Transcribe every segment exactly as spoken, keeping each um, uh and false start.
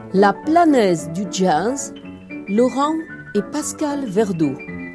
La planète du jazz, Laurent et Pascal Verdeau.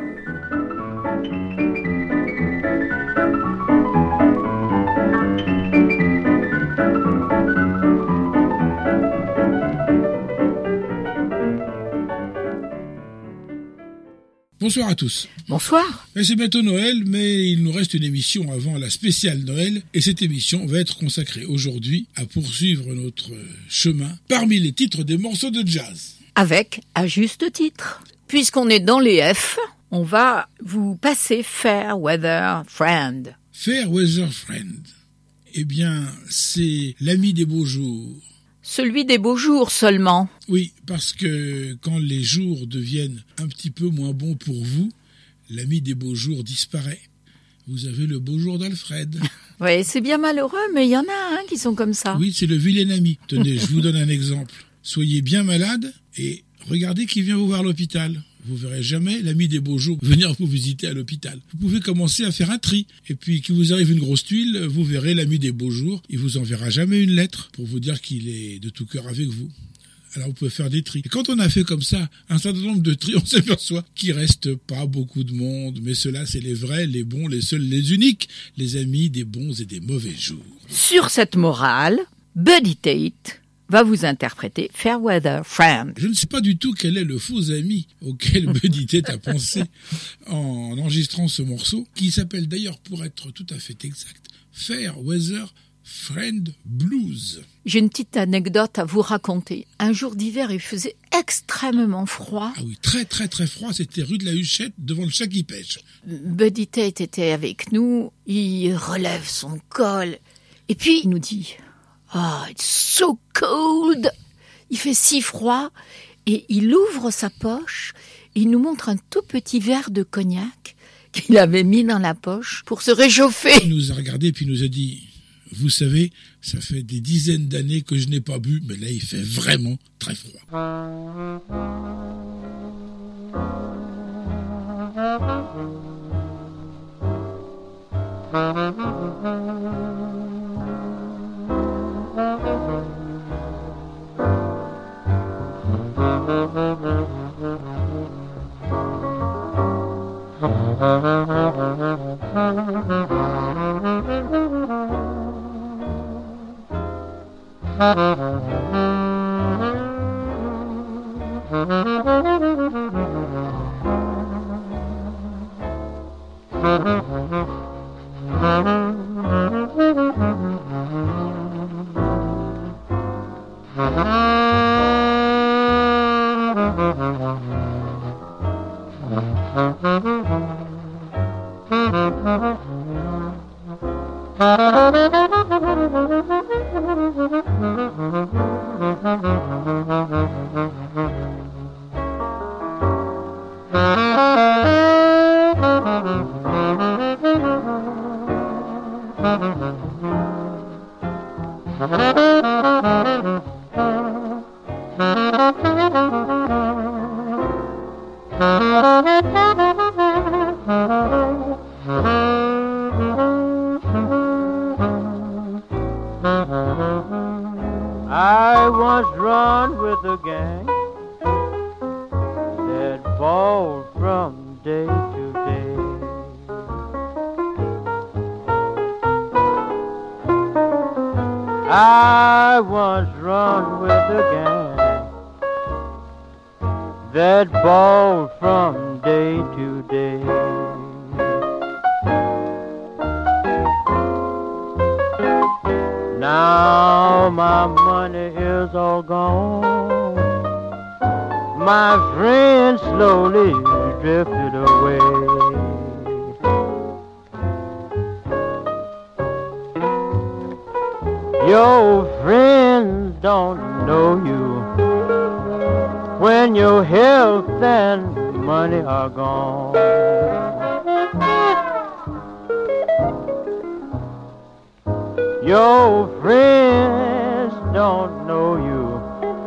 Bonsoir à tous. Bonsoir. Et c'est bientôt Noël, mais il nous reste une émission avant la spéciale Noël. Et cette émission va être consacrée aujourd'hui à poursuivre notre chemin parmi les titres des morceaux de jazz. Avec, à juste titre. Puisqu'on est dans les F, on va vous passer Fair Weather Friend. Fair Weather Friend. Eh bien, c'est l'ami des beaux jours. Celui des beaux jours seulement. Oui, parce que quand les jours deviennent un petit peu moins bons pour vous, l'ami des beaux jours disparaît. Vous avez le beau jour d'Alfred. Oui, c'est bien malheureux, mais il y en a un qui sont comme ça. Oui, c'est le vilain ami. Tenez, je vous donne un exemple. Soyez bien malade et regardez qui vient vous voir à l'hôpital. Vous verrez jamais l'ami des beaux jours venir vous visiter à l'hôpital. Vous pouvez commencer à faire un tri. Et puis, qu'il vous arrive une grosse tuile, vous verrez l'ami des beaux jours. Il vous enverra jamais une lettre pour vous dire qu'il est de tout cœur avec vous. Alors, vous pouvez faire des tris. Et quand on a fait comme ça un certain nombre de tris, on s'aperçoit qu'il reste pas beaucoup de monde. Mais ceux-là, c'est les vrais, les bons, les seuls, les uniques, les amis des bons et des mauvais jours. Sur cette morale, Buddy Tate va vous interpréter Fairweather Friend. Je ne sais pas du tout quel est le faux ami auquel Buddy Tate a pensé en enregistrant ce morceau, qui s'appelle d'ailleurs, pour être tout à fait exact, Fairweather Friend Blues. J'ai une petite anecdote à vous raconter. Un jour d'hiver, il faisait extrêmement froid. Ah oui, très très très froid, c'était rue de la Huchette, devant le chat qui pêche. Buddy Tate était avec nous, il relève son col, et puis il nous dit... Ah, oh, it's so cold. Il fait si froid et il ouvre sa poche, il nous montre un tout petit verre de cognac qu'il avait mis dans la poche pour se réchauffer. Il nous a regardé puis nous a dit, vous savez, ça fait des dizaines d'années que je n'ai pas bu, mais là il fait vraiment très froid. I once run with a gang that balled from day to day. I once run with a gang that balled from day to day. Now my money is all gone, my friends slowly drifted away. Your friends don't know you when your health and money are gone. Your friends don't know you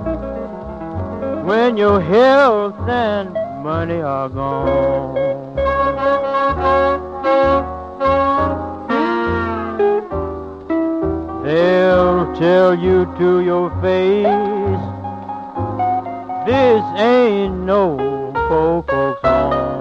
when your health and money are gone. They'll tell you to your face This ain't no folk song.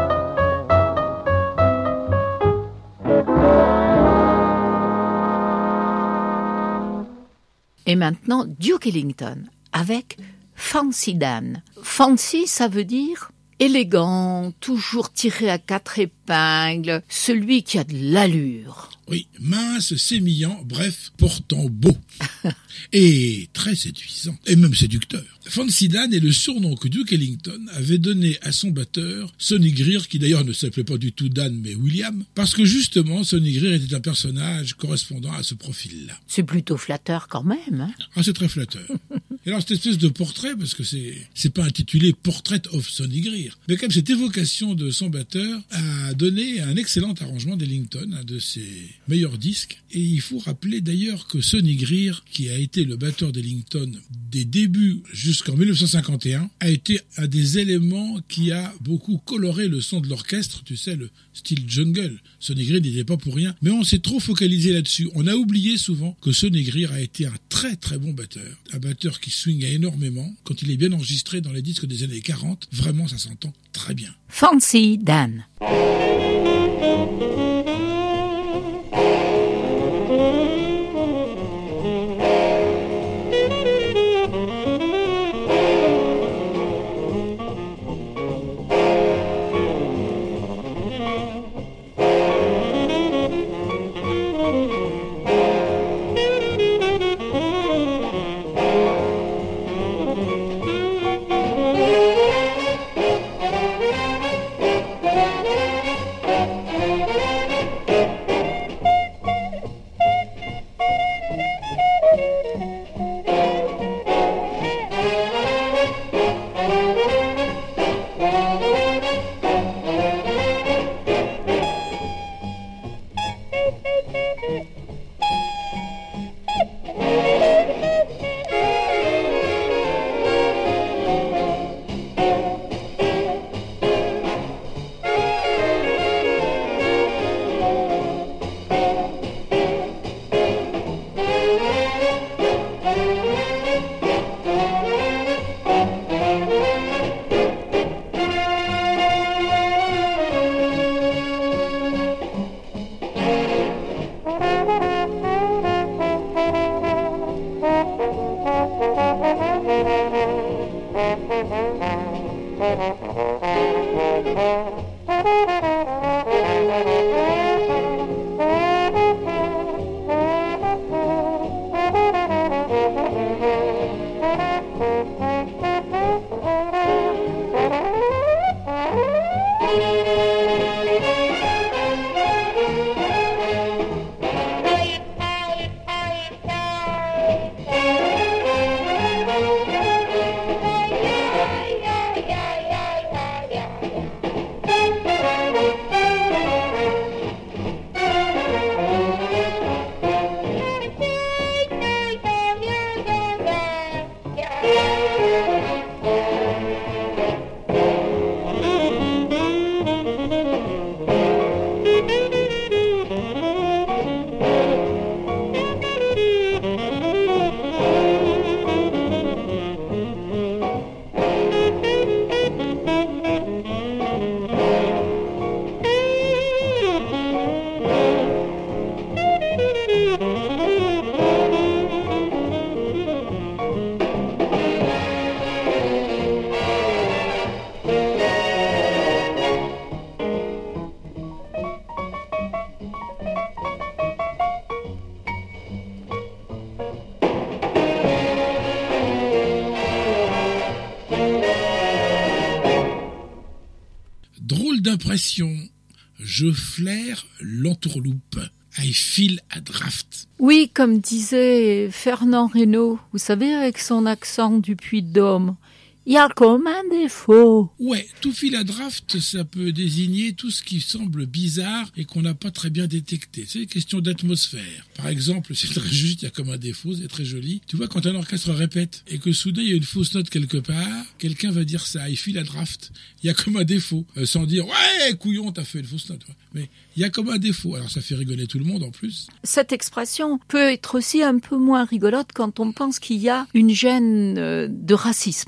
Et maintenant, Duke Ellington avec Fancy Dan. Fancy, ça veut dire élégant, toujours tiré à quatre épingles, celui qui a de l'allure. Oui, mince, sémillant, bref, portant beau. Et très séduisant, et même séducteur. Fancy Dan est le surnom que Duke Ellington avait donné à son batteur, Sonny Greer, qui d'ailleurs ne s'appelait pas du tout Dan, mais William, parce que justement, Sonny Greer était un personnage correspondant à ce profil-là. C'est plutôt flatteur quand même. Hein. Ah, c'est très flatteur. Et alors, cette espèce de portrait, parce que c'est, c'est pas intitulé Portrait of Sonny Greer, mais quand même, cette évocation de son batteur a donné un excellent arrangement d'Ellington, un de ses meilleurs disques. Et il faut rappeler d'ailleurs que Sonny Greer, qui a été le batteur d'Ellington des débuts jusqu'en dix-neuf cent cinquante et un, a été un des éléments qui a beaucoup coloré le son de l'orchestre, tu sais, le style jungle. Sonny Greer n'était pas pour rien, mais on s'est trop focalisé là-dessus. On a oublié souvent que Sonny Greer a été un très très bon batteur, un batteur qui swingait énormément. Quand il est bien enregistré dans les disques des années quarante, vraiment ça s'entend très bien. Fancy Dan. D'impression, je flaire l'entourloupe. I feel a draft. Oui, comme disait Fernand Reynaud, vous savez, avec son accent du Puy-de-Dôme, il y a comme un défaut. Ouais, tout fil à draft, ça peut désigner tout ce qui semble bizarre et qu'on n'a pas très bien détecté. C'est une question d'atmosphère. Par exemple, c'est très juste, il y a comme un défaut, c'est très joli. Tu vois, quand un orchestre répète et que soudain il y a une fausse note quelque part, quelqu'un va dire ça, il file à draft. Il y a comme un défaut, euh, sans dire ouais, couillon, t'as fait une fausse note. Ouais. Mais il y a comme un défaut. Alors ça fait rigoler tout le monde en plus. Cette expression peut être aussi un peu moins rigolote quand on pense qu'il y a une gêne de racisme.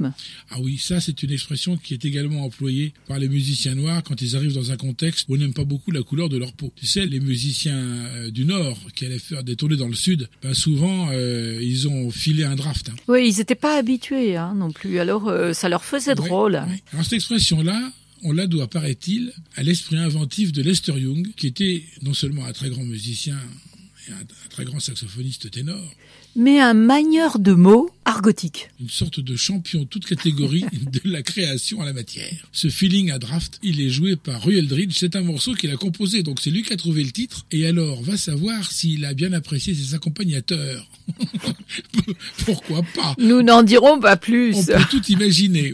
Ah oui, ça c'est une expression qui est également employée par les musiciens noirs quand ils arrivent dans un contexte où on n'aime pas beaucoup la couleur de leur peau. Tu sais, les musiciens euh, du Nord qui allaient faire des tournées dans le Sud, ben souvent euh, ils ont filé un draft. Hein. Oui, ils n'étaient pas habitués hein, non plus, alors euh, ça leur faisait drôle. Oui, oui. Alors cette expression-là, on la doit, paraît-il, à l'esprit inventif de Lester Young, qui était non seulement un très grand musicien et un, un très grand saxophoniste ténor, mais un manieur de mots argotique. Une sorte de champion toute catégorie de la création à la matière. Ce feeling à draft, il est joué par Roy Eldridge. C'est un morceau qu'il a composé, donc c'est lui qui a trouvé le titre. Et alors, va savoir s'il a bien apprécié ses accompagnateurs. Pourquoi pas? Nous n'en dirons pas plus. On peut tout imaginer.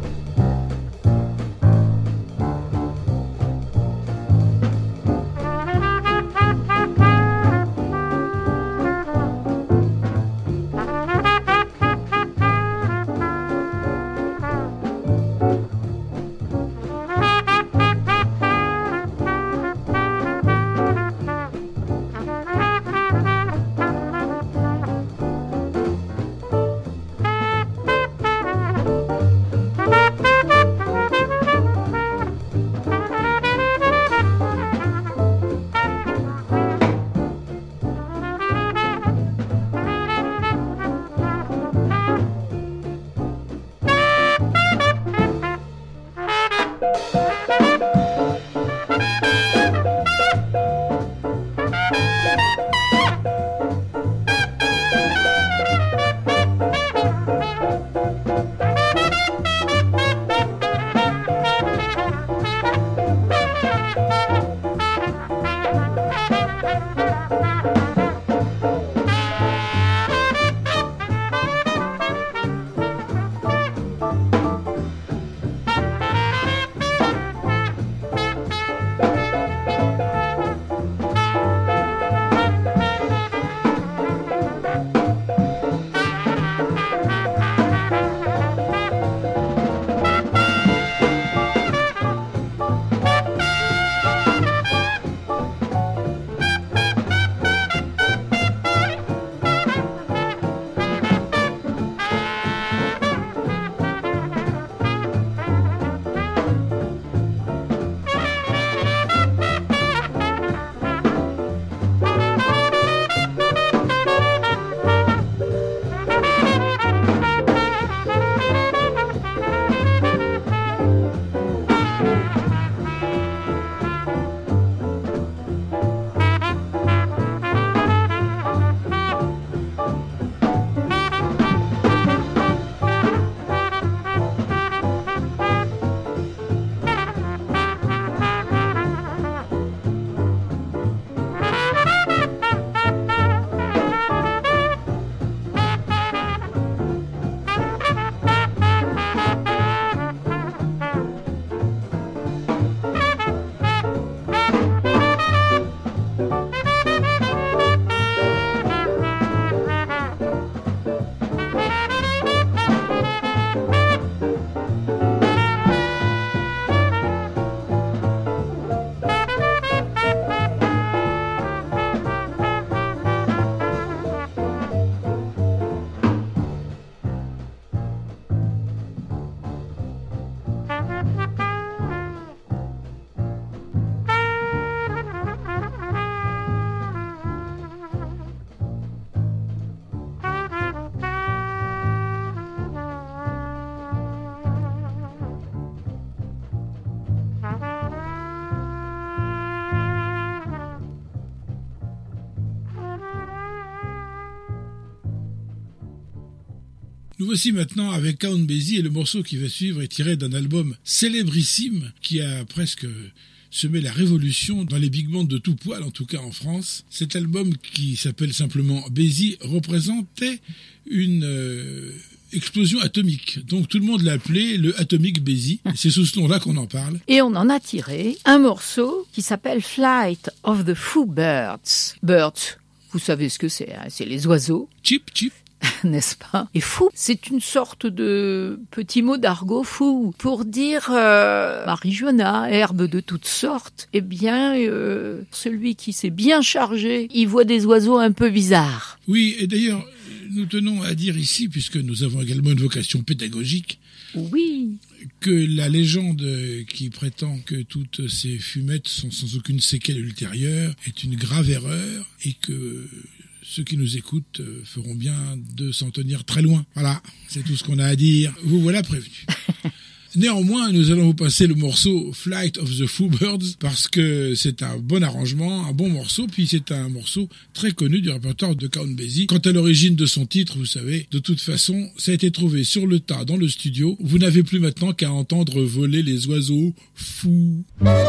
Nous voici maintenant avec Count Basie et le morceau qui va suivre est tiré d'un album célébrissime qui a presque semé la révolution dans les big bands de tout poil, en tout cas en France. Cet album qui s'appelle simplement Basie représentait une euh, explosion atomique. Donc tout le monde l'a appelé le Atomic Basie. C'est sous ce nom-là qu'on en parle. Et on en a tiré un morceau qui s'appelle Flight of the Foo Birds. Birds, vous savez ce que c'est, hein, c'est les oiseaux. Chip, chip. N'est-ce pas? Et fou, c'est une sorte de petit mot d'argot fou pour dire euh, marijuana, herbe de toutes sortes. Eh bien, euh, celui qui s'est bien chargé, il voit des oiseaux un peu bizarres. Oui, et d'ailleurs, nous tenons à dire ici, puisque nous avons également une vocation pédagogique, Oui. que la légende qui prétend que toutes ces fumettes sont sans aucune séquelle ultérieure est une grave erreur et que ceux qui nous écoutent feront bien de s'en tenir très loin. Voilà, c'est tout ce qu'on a à dire. Vous voilà prévenus. Néanmoins, nous allons vous passer le morceau Flight of the Foo Birds parce que c'est un bon arrangement, un bon morceau, puis c'est un morceau très connu du répertoire de Count Basie. Quant à l'origine de son titre, vous savez, de toute façon, ça a été trouvé sur le tas dans le studio. Vous n'avez plus maintenant qu'à entendre voler les oiseaux fous.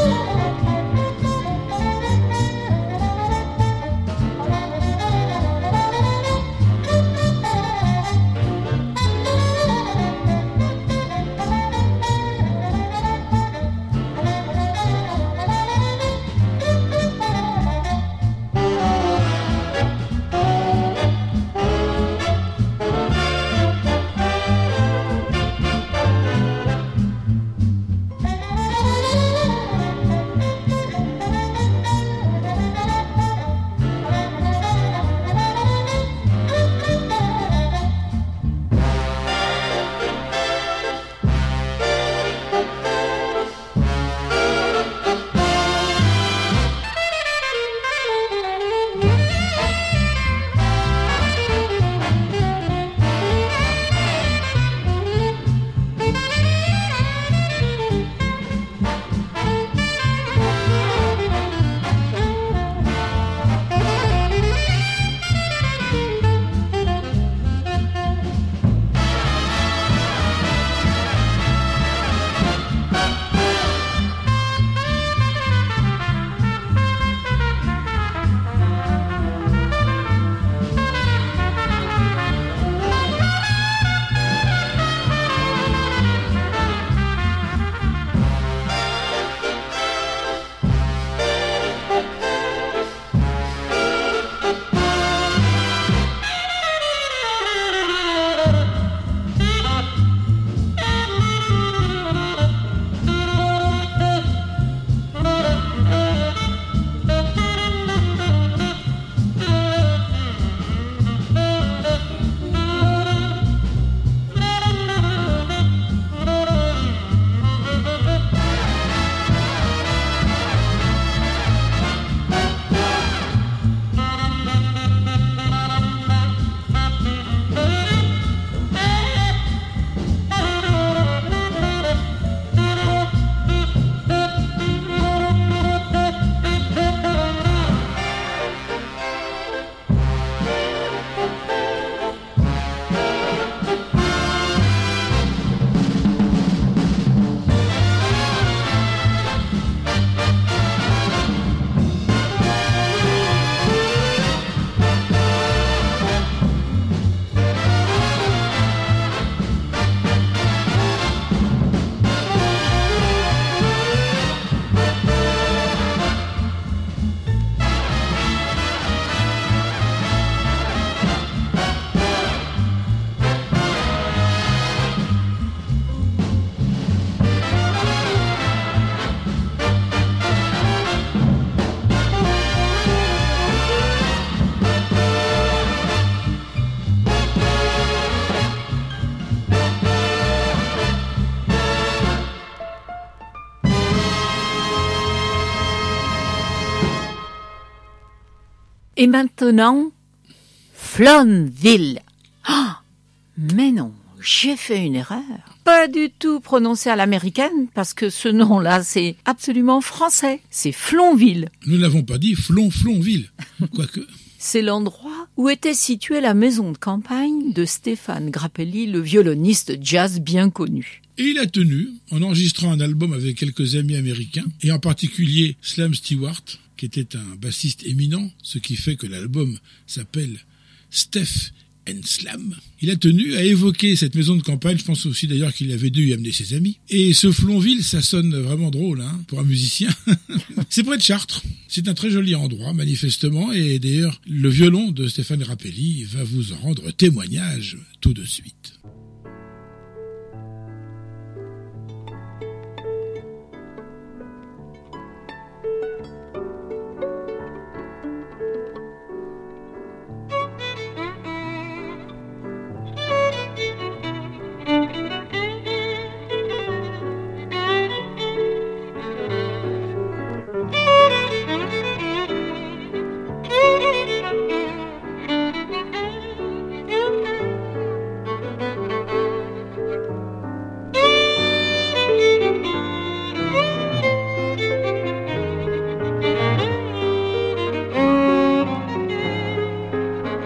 Et maintenant, Flonville. Oh, mais non, j'ai fait une erreur. Pas du tout prononcé à l'américaine, parce que ce nom-là, c'est absolument français. C'est Flonville. Nous n'avons pas dit Flon-Flonville, quoique... C'est l'endroit où était située la maison de campagne de Stéphane Grappelli, le violoniste jazz bien connu. Et il a tenu, en enregistrant un album avec quelques amis américains, et en particulier Slam Stewart, qui était un bassiste éminent, ce qui fait que l'album s'appelle Steph and Slam. Il a tenu à évoquer cette maison de campagne, je pense aussi d'ailleurs qu'il avait dû y amener ses amis. Et ce Flonville, ça sonne vraiment drôle hein, pour un musicien. C'est près de Chartres. C'est un très joli endroit, manifestement, et d'ailleurs, le violon de Stéphane Grappelli va vous en rendre témoignage tout de suite.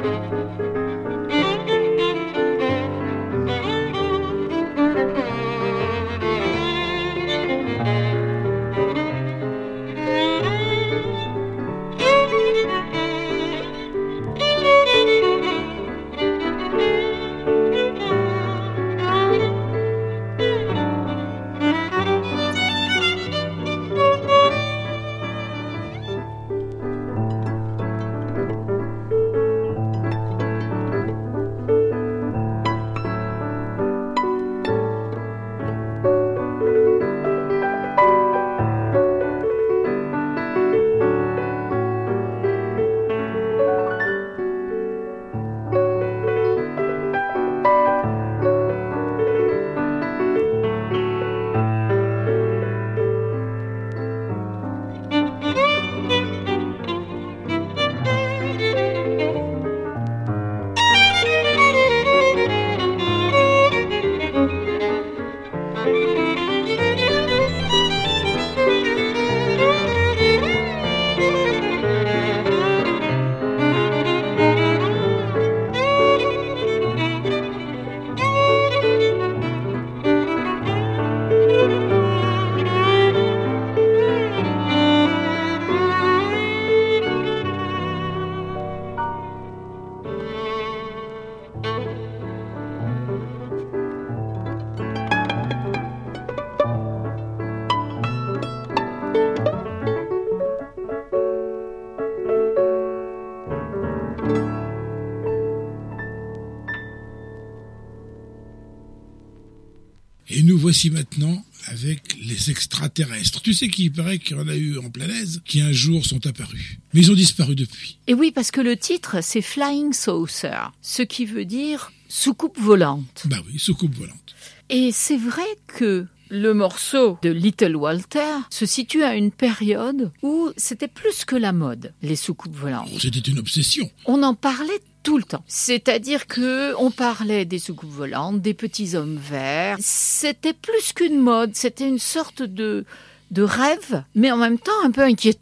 Et nous voici maintenant avec les extraterrestres. Tu sais qu'il paraît qu'il y en a eu en Planaise qui un jour sont apparus. Mais ils ont disparu depuis. Et oui, parce que le titre, c'est Flying Saucer, ce qui veut dire soucoupe volante. Bah oui, soucoupe volante. Et c'est vrai que le morceau de Little Walter se situe à une période où c'était plus que la mode, les soucoupes volantes. Oh, c'était une obsession. On en parlait tout le temps. C'est-à-dire que on parlait des soucoupes volantes, des petits hommes verts. C'était plus qu'une mode, c'était une sorte de, de rêve, mais en même temps un peu inquiétant.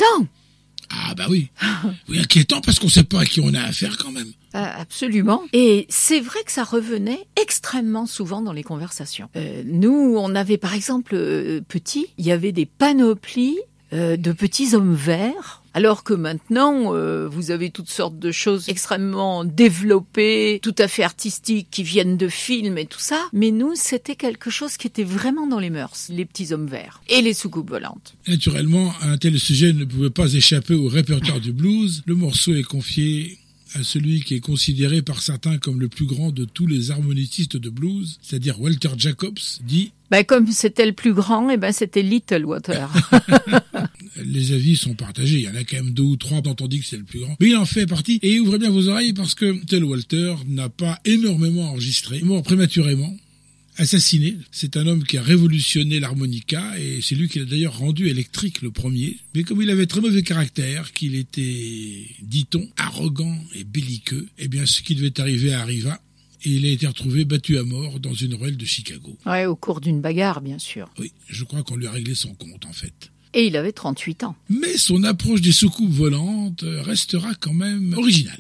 Ah bah oui, oui inquiétant parce qu'on ne sait pas à qui on a affaire quand même. Euh, absolument. Et c'est vrai que ça revenait extrêmement souvent dans les conversations. Euh, nous, on avait par exemple, euh, petit, il y avait des panoplies euh, de petits hommes verts. Alors que maintenant, euh, vous avez toutes sortes de choses extrêmement développées, tout à fait artistiques, qui viennent de films et tout ça. Mais nous, c'était quelque chose qui était vraiment dans les mœurs, les petits hommes verts et les soucoupes volantes. Naturellement, un tel sujet ne pouvait pas échapper au répertoire du blues. Le morceau est confié à celui qui est considéré par certains comme le plus grand de tous les harmonicistes de blues, c'est-à-dire Walter Jacobs, dit... Ben, comme c'était le plus grand, eh ben, c'était Little Walter. Les avis sont partagés. Il y en a quand même deux ou trois dont on dit que c'est le plus grand. Mais il en fait partie. Et ouvrez bien vos oreilles parce que Little Walter n'a pas énormément enregistré. Mort prématurément. Assassiné. C'est un homme qui a révolutionné l'harmonica et c'est lui qui l'a d'ailleurs rendu électrique le premier. Mais comme il avait très mauvais caractère, qu'il était, dit-on, arrogant et belliqueux, eh bien ce qui devait arriver arriva. Et il a été retrouvé battu à mort dans une ruelle de Chicago. Ouais, au cours d'une bagarre, bien sûr. Oui, je crois qu'on lui a réglé son compte, en fait. Et il avait trente-huit ans. Mais son approche des soucoupes volantes restera quand même originale.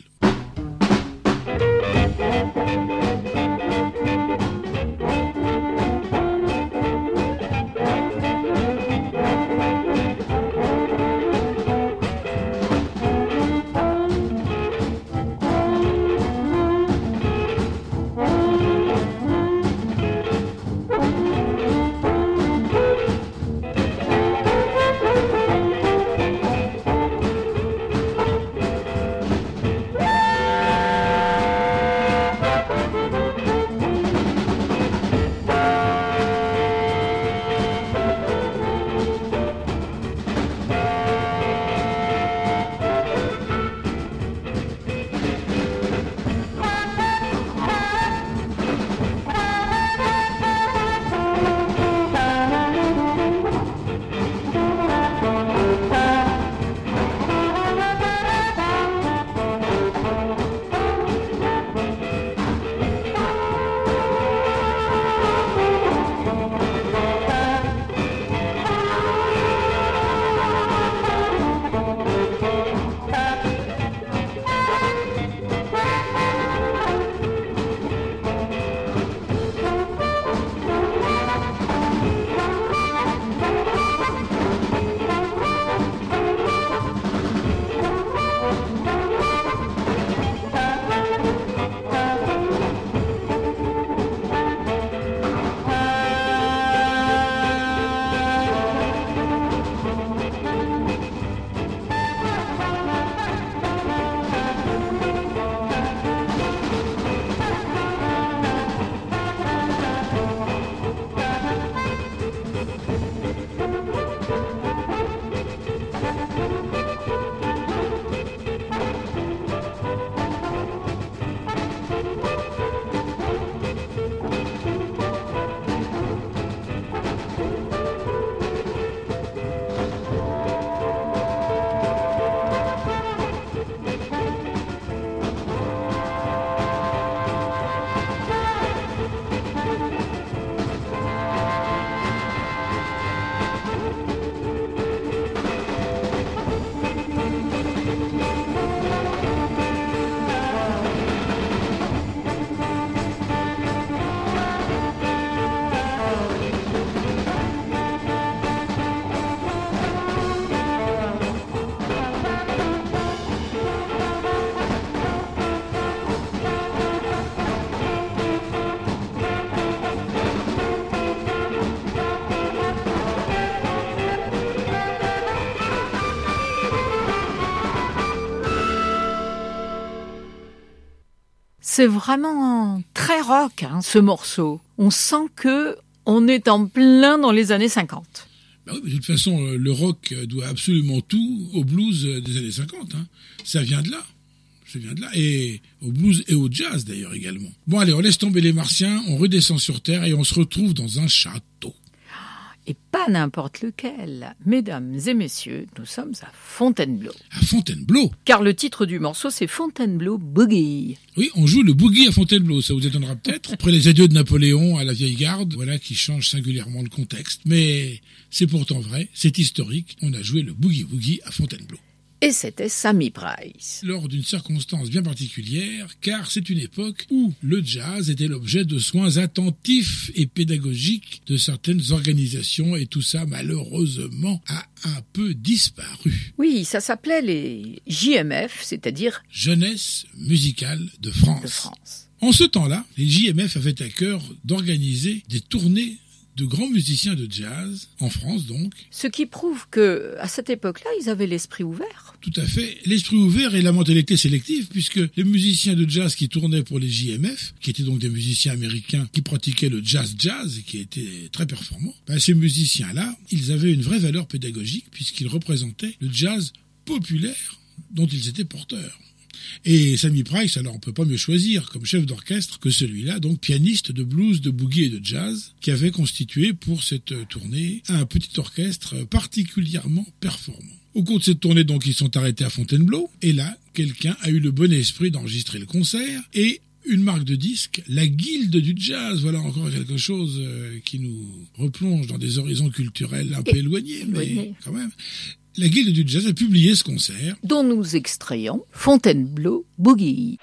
C'est vraiment très rock, hein, ce morceau. On sent que on est en plein dans les années cinquante. Bah oui, mais de toute façon, le rock doit absolument tout au blues des années cinquante. Hein. Ça vient de là. Ça vient de là. Et au blues et au jazz, d'ailleurs, également. Bon, allez, on laisse tomber les martiens, on redescend sur Terre et on se retrouve dans un château. Et pas n'importe lequel. Mesdames et messieurs, nous sommes à Fontainebleau. À Fontainebleau? Car le titre du morceau, c'est Fontainebleau Boogie. Oui, on joue le boogie à Fontainebleau, ça vous étonnera peut-être. Après les adieux de Napoléon à la vieille garde, voilà qui change singulièrement le contexte. Mais c'est pourtant vrai, c'est historique, on a joué le boogie-woogie à Fontainebleau. Et c'était Sammy Price. Lors d'une circonstance bien particulière, car c'est une époque où le jazz était l'objet de soins attentifs et pédagogiques de certaines organisations, et tout ça, malheureusement, a un peu disparu. Oui, ça s'appelait les J M F, c'est-à-dire Jeunesse musicale de France. de France. En ce temps-là, les J M F avaient à cœur d'organiser des tournées de grands musiciens de jazz, en France donc. Ce qui prouve que, à cette époque-là, ils avaient l'esprit ouvert. Tout à fait. L'esprit ouvert et la mentalité sélective, puisque les musiciens de jazz qui tournaient pour les J M F, qui étaient donc des musiciens américains qui pratiquaient le jazz-jazz et qui étaient très performants, ben ces musiciens-là, ils avaient une vraie valeur pédagogique puisqu'ils représentaient le jazz populaire dont ils étaient porteurs. Et Sammy Price, alors on peut pas mieux choisir comme chef d'orchestre que celui-là, donc pianiste de blues, de boogie et de jazz, qui avait constitué pour cette tournée un petit orchestre particulièrement performant. Au cours de cette tournée, donc, ils sont arrêtés à Fontainebleau, et là, quelqu'un a eu le bon esprit d'enregistrer le concert, et une marque de disque, la Guilde du Jazz, voilà encore quelque chose qui nous replonge dans des horizons culturels un peu éloignés, mais quand même. La Guilde du Jazz a publié ce concert, dont nous extrayons Fontainebleau Boogie.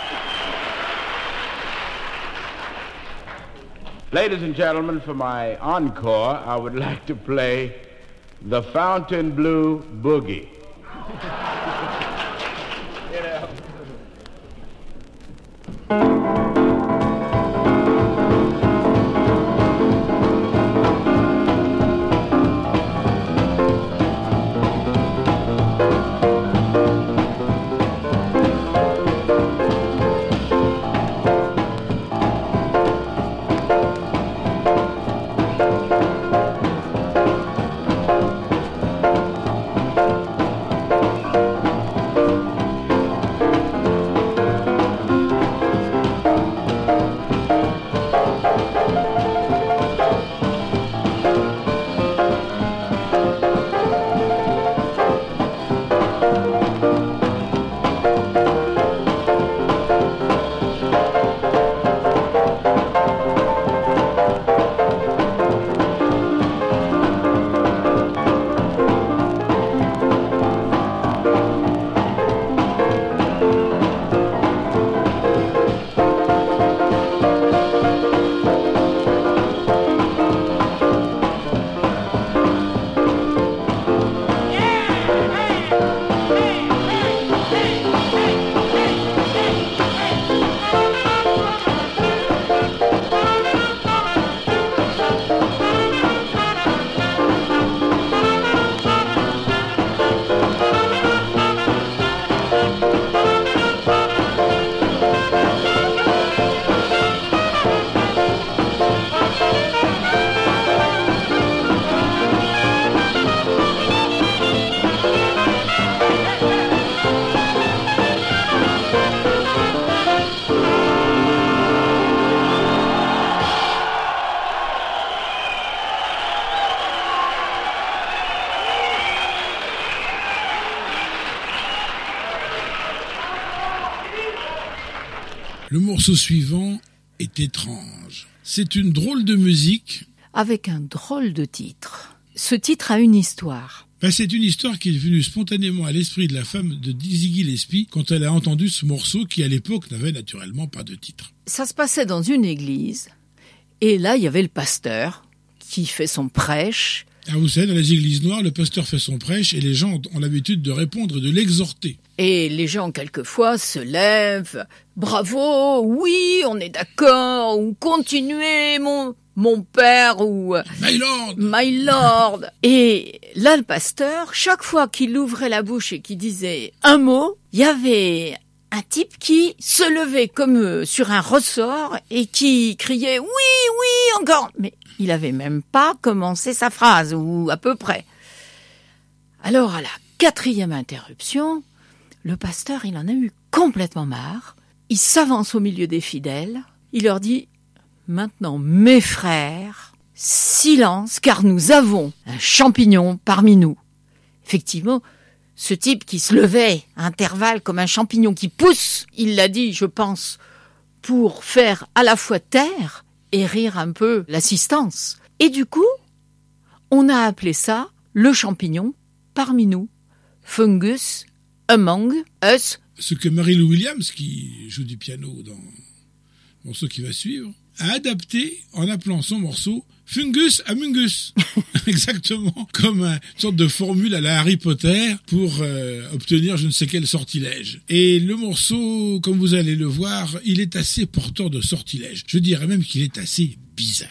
Ladies and gentlemen, for my encore, I would like to play the Fontainebleau Boogie. You know. Le morceau suivant est étrange. C'est une drôle de musique. Avec un drôle de titre. Ce titre a une histoire. Ben, c'est une histoire qui est venue spontanément à l'esprit de la femme de Dizzy Gillespie quand elle a entendu ce morceau qui, à l'époque, n'avait naturellement pas de titre. Ça se passait dans une église. Et là, il y avait le pasteur qui fait son prêche. Ah, vous savez, dans les églises noires, le pasteur fait son prêche et les gens ont l'habitude de répondre et de l'exhorter. Et les gens, quelquefois, se lèvent. Bravo, oui, on est d'accord, ou continuez, mon, mon père, ou... My Lord! My Lord! Et là, le pasteur, chaque fois qu'il ouvrait la bouche et qu'il disait un mot, il y avait un type qui se levait comme euh, sur un ressort et qui criait « Oui, oui, encore !» Mais il avait même pas commencé sa phrase, ou à peu près. Alors, à la quatrième interruption, le pasteur, il en a eu complètement marre. Il s'avance au milieu des fidèles. Il leur dit « Maintenant, mes frères, silence, car nous avons un champignon parmi nous. » Effectivement, ce type qui se levait à intervalles comme un champignon qui pousse, il l'a dit, je pense, pour faire à la fois taire et rire un peu l'assistance. Et du coup, on a appelé ça le champignon parmi nous. Fungus among us. Ce que Mary-Lou Williams, qui joue du piano dans le morceau qui va suivre, a adapté en appelant son morceau Fungus Amungus. Exactement, comme une sorte de formule à la Harry Potter pour euh, obtenir je ne sais quel sortilège. Et le morceau, comme vous allez le voir, il est assez porteur de sortilège. Je dirais même qu'il est assez bizarre.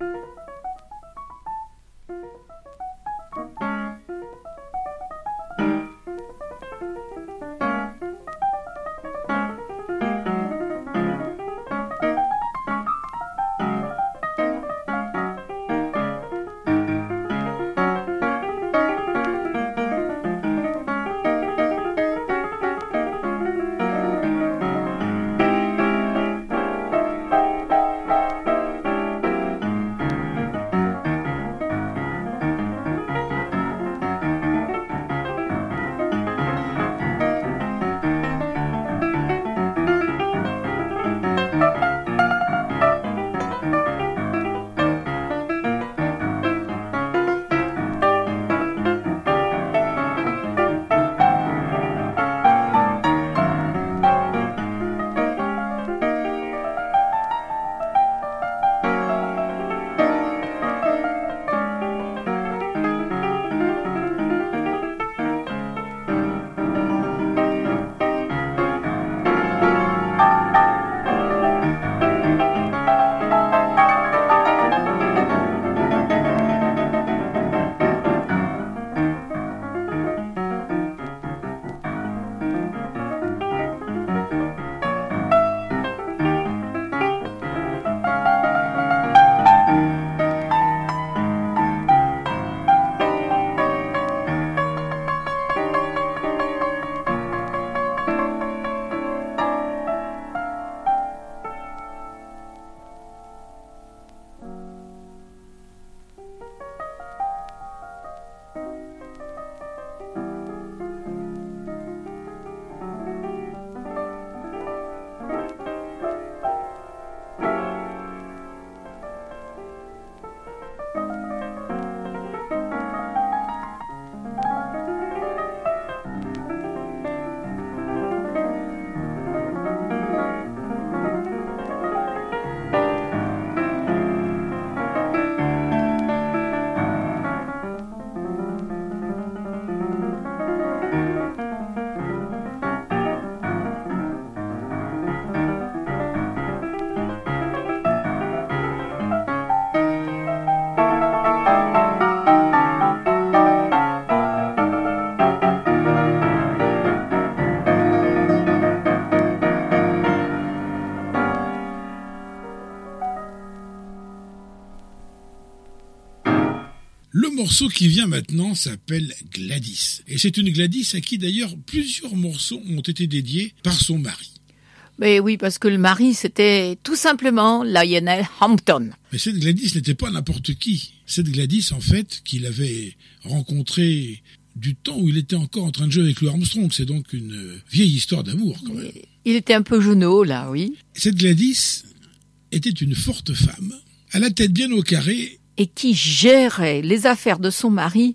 Le morceau qui vient maintenant s'appelle Gladys. Et c'est une Gladys à qui d'ailleurs plusieurs morceaux ont été dédiés par son mari. Mais oui, parce que le mari, c'était tout simplement Lionel Hampton. Mais cette Gladys n'était pas n'importe qui. Cette Gladys, en fait, qu'il avait rencontrée du temps où il était encore en train de jouer avec Louis Armstrong. C'est donc une vieille histoire d'amour, quand même. Il était un peu jauneau, là, oui. Cette Gladys était une forte femme, à la tête bien au carré. Et qui gérait les affaires de son mari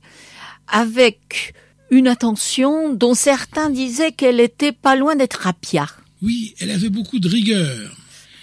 avec une attention dont certains disaient qu'elle était pas loin d'être rapia. Oui, elle avait beaucoup de rigueur.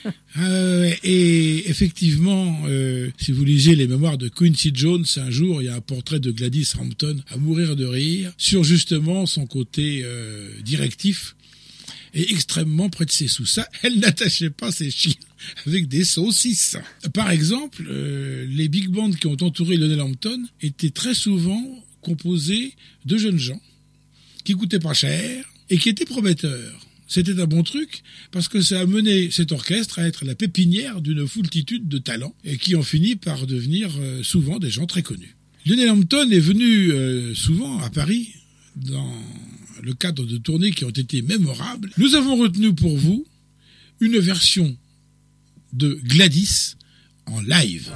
euh, et effectivement, euh, si vous lisez les mémoires de Quincy Jones, un jour, il y a un portrait de Gladys Hampton à mourir de rire sur justement son côté euh, directif et extrêmement près de ses sous. Ça, elle n'attachait pas ses chiens avec des saucisses. Par exemple, euh, les big bands qui ont entouré Lionel Hampton étaient très souvent composés de jeunes gens qui coûtaient pas cher et qui étaient prometteurs. c'était un bon truc parce que ça a mené cet orchestre à être la pépinière d'une foultitude de talents et qui ont fini par devenir euh, souvent des gens très connus. Lionel Hampton est venu euh, souvent à Paris dans le cadre de tournées qui ont été mémorables. Nous avons retenu pour vous une version de Gladys en live.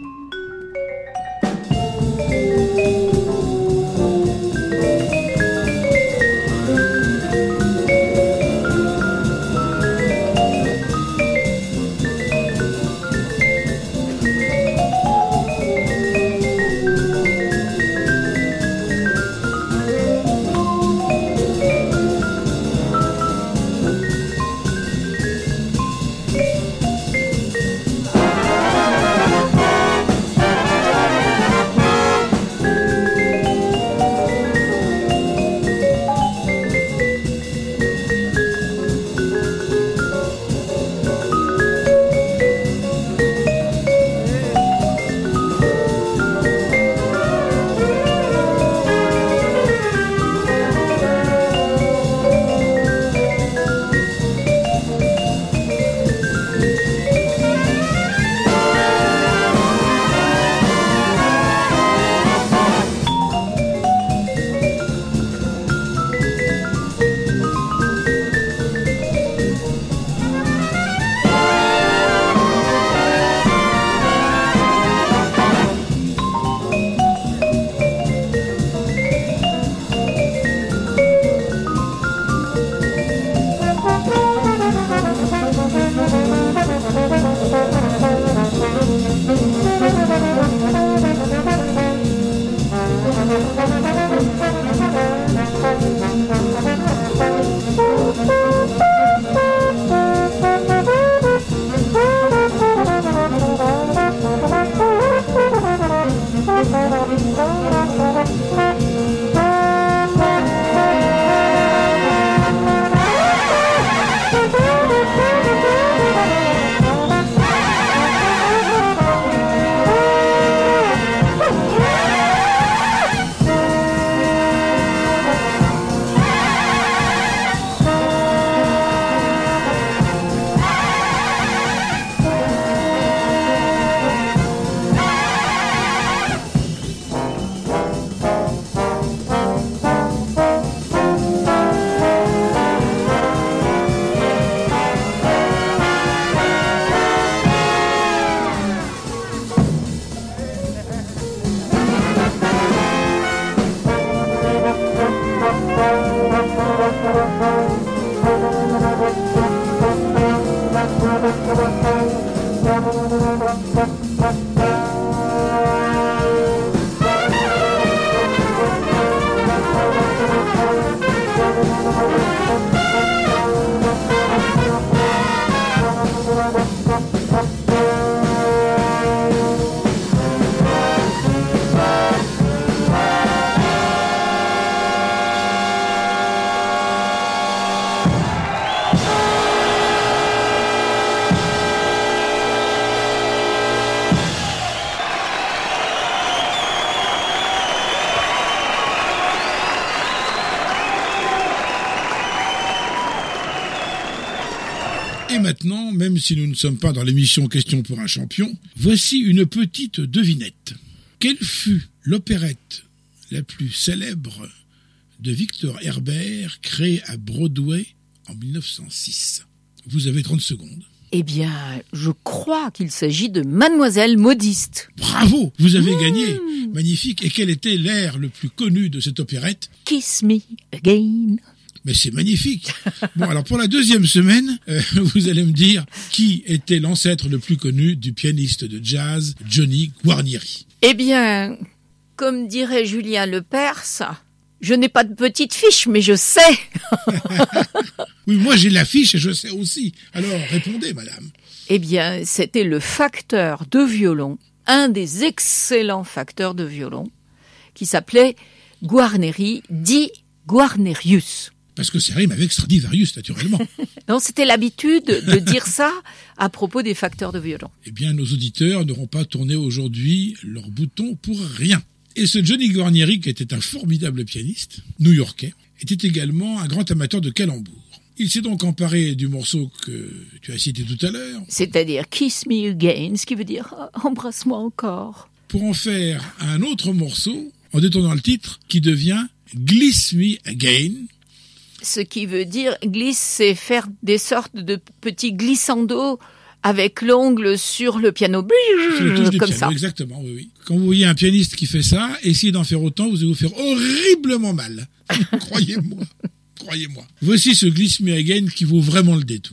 Et maintenant, même si nous ne sommes pas dans l'émission Question pour un champion, voici une petite devinette. Quelle fut l'opérette la plus célèbre de Victor Herbert créée à Broadway en mille neuf cent six? Vous avez trente secondes. Eh bien, je crois qu'il s'agit de Mademoiselle Modiste. Bravo, vous avez mmh. gagné. Magnifique. Et quel était l'air le plus connu de cette opérette? Kiss me again. Mais c'est magnifique. Bon, alors pour la deuxième semaine, euh, vous allez me dire qui était l'ancêtre le plus connu du pianiste de jazz Johnny Guarnieri. Eh bien, comme dirait Julien Lepers, je n'ai pas de petite fiche, mais je sais. Oui, moi j'ai la fiche et je sais aussi. Alors répondez, madame. Eh bien, c'était le facteur de violon, un des excellents facteurs de violon, qui s'appelait Guarneri dit Guarnerius. Parce que ça rime avec Stradivarius, naturellement. Non, c'était l'habitude de dire ça à propos des facteurs de violon. Eh bien, nos auditeurs n'auront pas tourné aujourd'hui leur bouton pour rien. Et ce Johnny Guarnieri, qui était un formidable pianiste, new-yorkais, était également un grand amateur de calembours. Il s'est donc emparé du morceau que tu as cité tout à l'heure. C'est-à-dire Kiss Me Again, ce qui veut dire oh, embrasse-moi encore. Pour en faire un autre morceau, en détournant le titre, qui devient Glisse Me Again. Ce qui veut dire glisse, c'est faire des sortes de petits glissandos avec l'ongle sur le piano. Sur les touches du comme piano, ça. exactement, oui, oui. Quand vous voyez un pianiste qui fait ça, essayez d'en faire autant, vous allez vous faire horriblement mal. Croyez-moi, croyez-moi. Voici ce Glisse Me Again qui vaut vraiment le détour.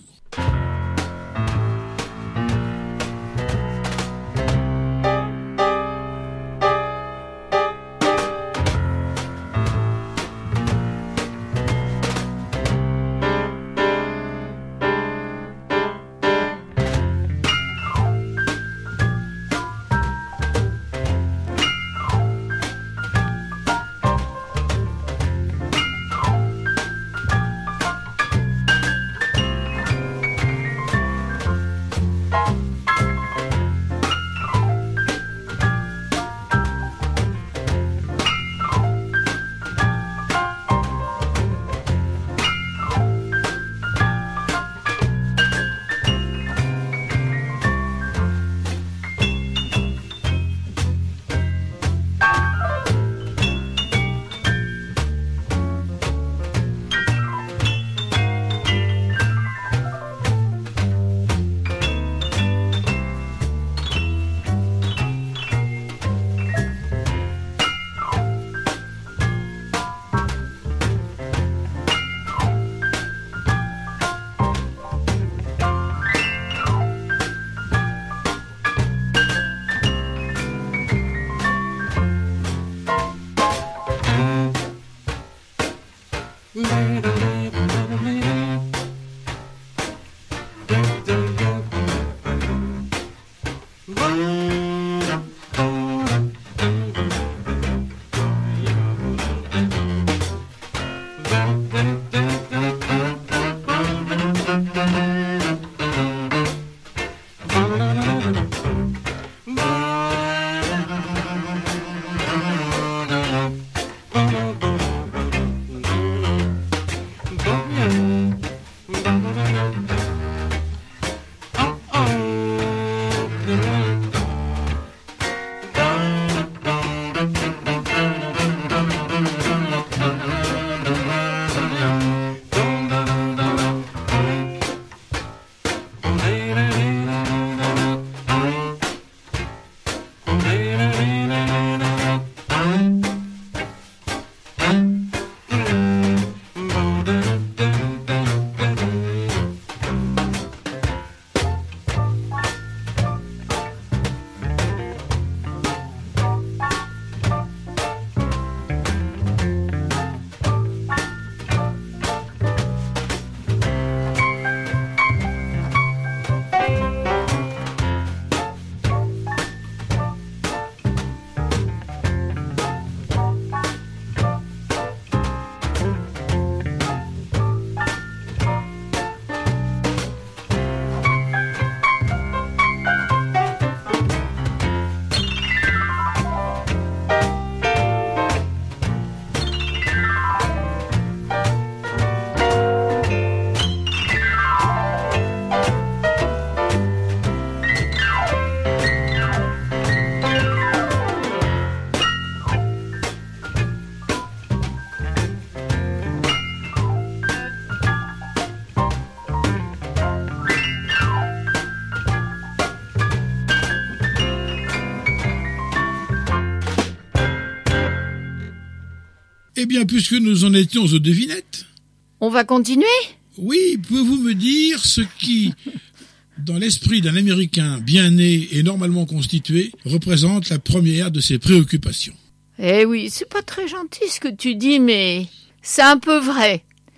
Eh bien, puisque nous en étions aux devinettes... On va continuer ? Oui, pouvez-vous me dire ce qui, dans l'esprit d'un Américain bien né et normalement constitué, représente la première de ses préoccupations ? Eh oui, c'est pas très gentil ce que tu dis, mais c'est un peu vrai.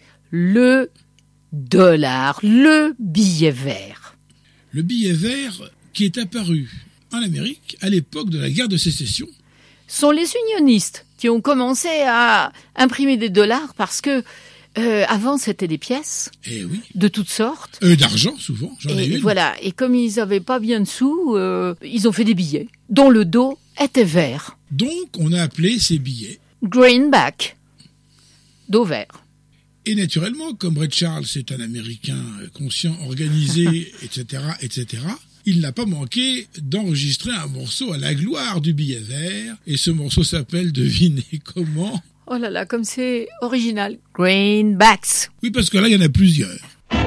Le dollar, le billet vert. Le billet vert qui est apparu en Amérique à l'époque de la guerre de sécession. Sont les unionistes qui ont commencé à imprimer des dollars parce que euh, avant c'était des pièces eh oui. de toutes sortes. Euh, d'argent souvent, j'en ai et une. Voilà, et comme ils n'avaient pas bien de sous, euh, ils ont fait des billets dont le dos était vert. Donc on a appelé ces billets Greenback, dos vert. Et naturellement, comme Ray Charles est un Américain conscient, organisé, et cetera, et cetera, il n'a pas manqué d'enregistrer un morceau à la gloire du billet vert. Et ce morceau s'appelle, devinez comment? Oh là là, comme c'est original. Greenbacks. Oui, parce que là, il y en a plusieurs.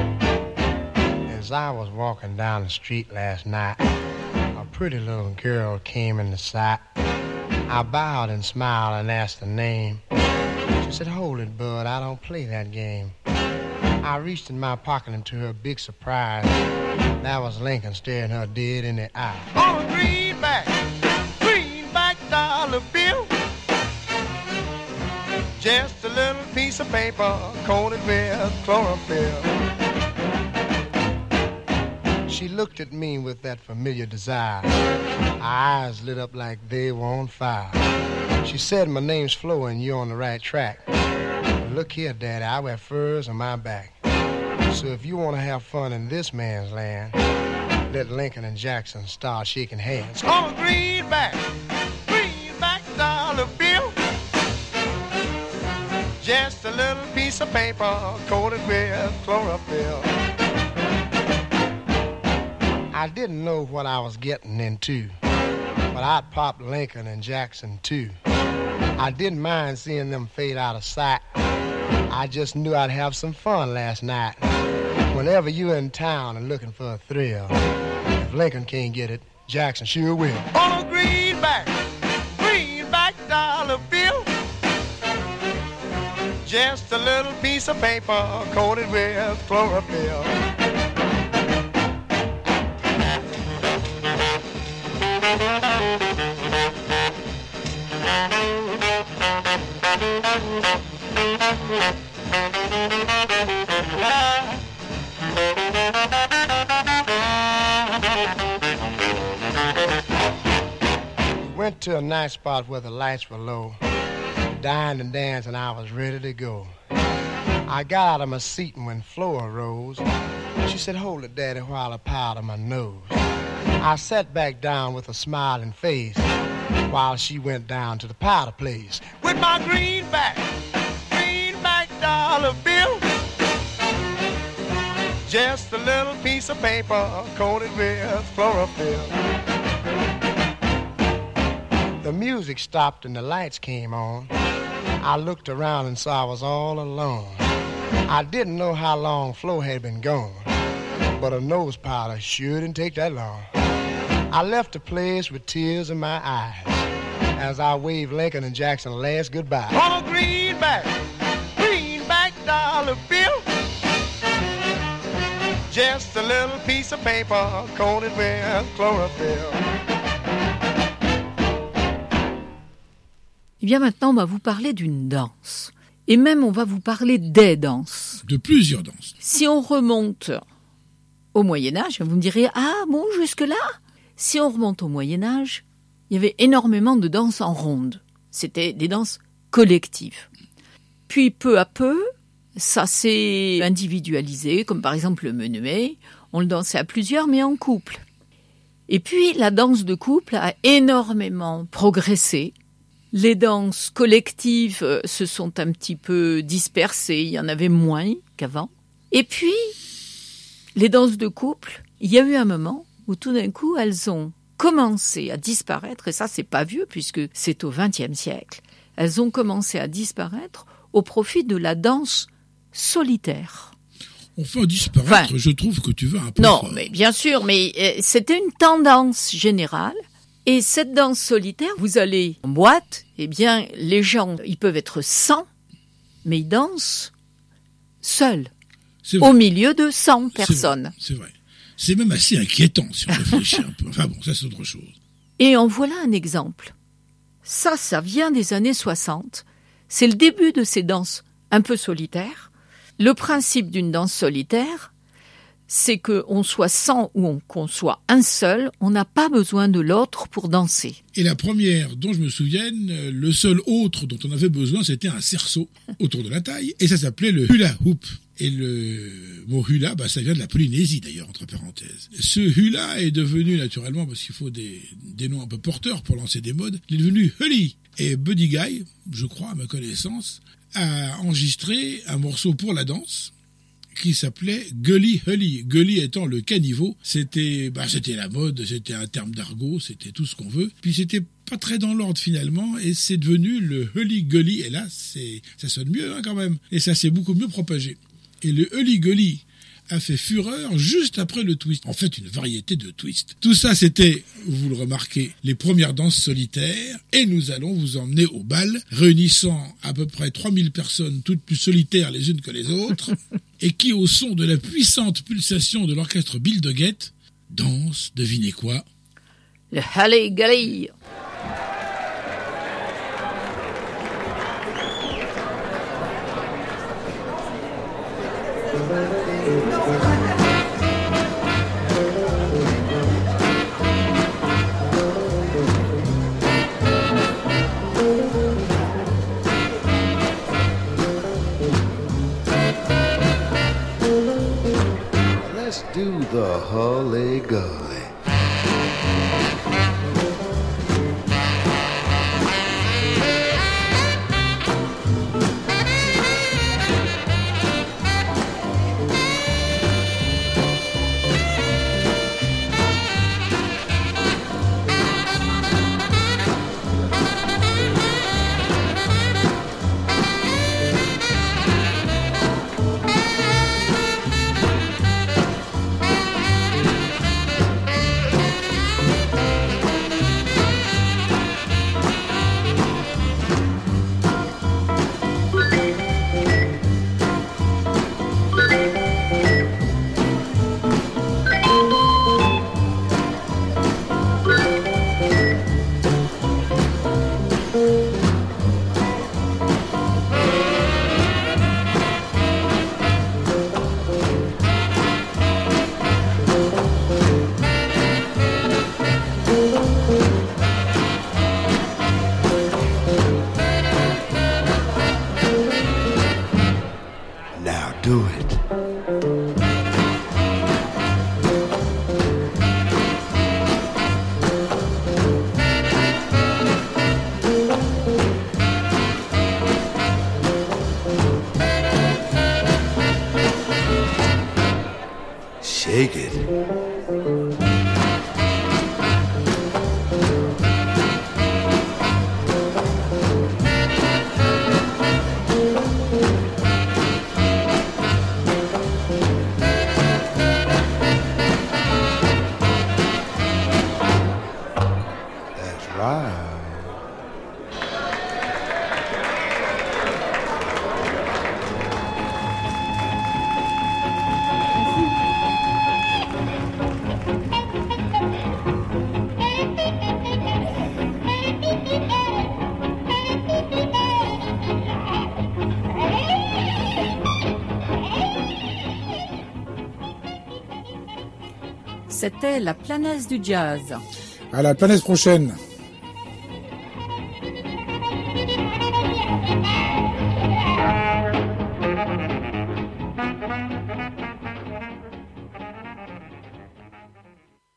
As I was walking down the street last night, a pretty little girl came in the sight. I bowed and smiled and asked her name. She said, "Hold it, bud, I don't play that game." I reached in my pocket and to her big surprise, that was Lincoln staring her dead in the eye. On a greenback, greenback dollar bill, just a little piece of paper coated with chlorophyll. She looked at me with that familiar desire. Her eyes lit up like they were on fire. She said, "My name's Flo and you're on the right track. But look here, Daddy, I wear furs on my back. So if you want to have fun in this man's land, let Lincoln and Jackson start shaking hands." On a greenback, greenback dollar bill, just a little piece of paper coated with chlorophyll. I didn't know what I was getting into, but I'd pop Lincoln and Jackson too. I didn't mind seeing them fade out of sight. I just knew I'd have some fun last night. Whenever you're in town and looking for a thrill, if Lincoln can't get it, Jackson sure will. On a greenback, greenback dollar bill, just a little piece of paper coated with chlorophyll. We went to a nice spot where the lights were low, dined and danced, and I was ready to go. I got out of my seat, and when Flo arose, she said, "Hold it, Daddy, while I powder my nose." I sat back down with a smiling face while she went down to the powder place with my greenback, greenback dollar bill, just a little piece of paper coated with chlorophyll. The music stopped and the lights came on. I looked around and saw I was all alone. I didn't know how long Flo had been gone, but a nose powder sure didn't take that long. I left the place with tears in my eyes as I waved Lincoln and Jackson last goodbye. On a greenback, greenback dollar bill, just a little piece of paper coated with chlorophyll. Eh bien maintenant, on va vous parler d'une danse. Et même, on va vous parler des danses. De plusieurs danses. Si on remonte au Moyen-Âge, vous me direz, ah bon, jusque-là? Si on remonte au Moyen-Âge, il y avait énormément de danses en ronde. C'était des danses collectives. Puis peu à peu, ça s'est individualisé, comme par exemple le menuet. On le dansait à plusieurs, mais en couple. Et puis la danse de couple a énormément progressé. Les danses collectives se sont un petit peu dispersées, il y en avait moins qu'avant. Et puis, les danses de couple, il y a eu un moment où tout d'un coup, elles ont commencé à disparaître, et ça, c'est pas vieux, puisque c'est au vingtième siècle. Elles ont commencé à disparaître au profit de la danse solitaire. Enfin, disparaître, enfin, je trouve que tu vas un peu Non, fort. mais bien sûr, mais euh, c'était une tendance générale. Et cette danse solitaire, vous allez en boîte, eh bien, les gens, ils peuvent être cent, mais ils dansent seuls, au milieu de cent personnes. C'est vrai. C'est vrai. C'est même assez inquiétant si on réfléchit un peu. Enfin bon, ça c'est autre chose. Et en voilà un exemple. Ça, ça vient des années soixante. C'est le début de ces danses un peu solitaires. Le principe d'une danse solitaire, c'est qu'on soit cent ou qu'on soit un seul, on n'a pas besoin de l'autre pour danser. Et la première dont je me souvienne, le seul autre dont on avait besoin, c'était un cerceau autour de la taille, et ça s'appelait le hula hoop. Et le mot hula, bah, ça vient de la Polynésie d'ailleurs, entre parenthèses. Ce hula est devenu naturellement, parce qu'il faut des, des noms un peu porteurs pour lancer des modes, il est devenu Hully. Et Buddy Guy, je crois à ma connaissance, a enregistré un morceau pour la danse qui s'appelait Gully Hully. Gully étant le caniveau, c'était bah c'était la mode, c'était un terme d'argot, c'était tout ce qu'on veut. Puis c'était pas très dans l'ordre finalement, et c'est devenu le Hully Gully. Et là, c'est ça sonne mieux hein, quand même. Et ça s'est beaucoup mieux propagé. Et le Hully Gully a fait fureur juste après le twist. En fait, une variété de twists. Tout ça, c'était, vous le remarquez, les premières danses solitaires. Et nous allons vous emmener au bal, réunissant à peu près trois mille personnes, toutes plus solitaires les unes que les autres, et qui, au son de la puissante pulsation de l'orchestre Bill Doggett, dansent, devinez quoi? Le Hully Gully. Let's do the Hully Gully. Now do it. Shake it. That's right. C'était la planète du jazz. À la planète prochaine.